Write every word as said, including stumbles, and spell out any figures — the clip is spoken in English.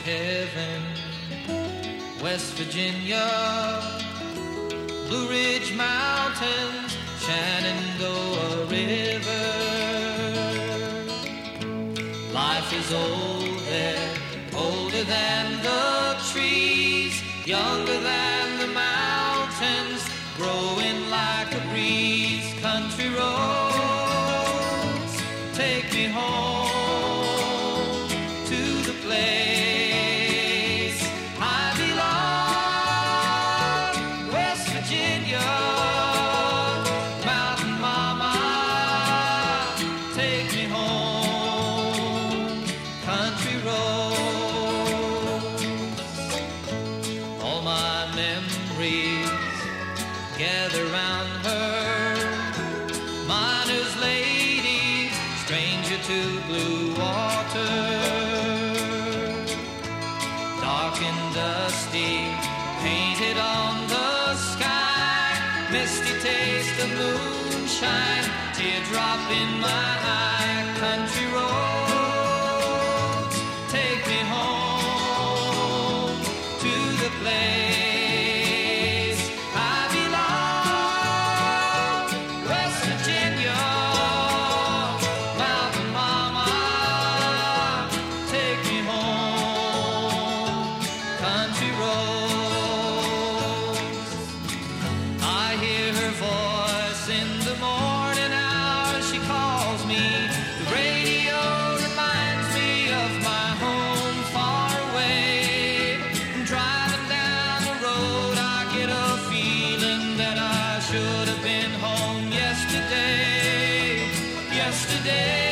heaven, West Virginia, Blue Ridge Mountains, Shenandoah River. Life is old there, older than the trees, younger than the mountains, growing like a breeze. Country roads, take me home to the place I belong. West Virginia, Mountain Mama, take me home. Country roads, all my memories gather round her. Miner's lady, stranger to blue water, dark and dusty, painted on the sky, misty taste of moonshine, teardrop in my eye. Country roads, take me home to the place I belong. West Virginia, Mountain Mama, take me home. Country roads, I hear her voice in the morning hours. She calls me. The radio reminds me of my home far away. Driving down the road, I get a feeling that I should have been home yesterday. Yesterday.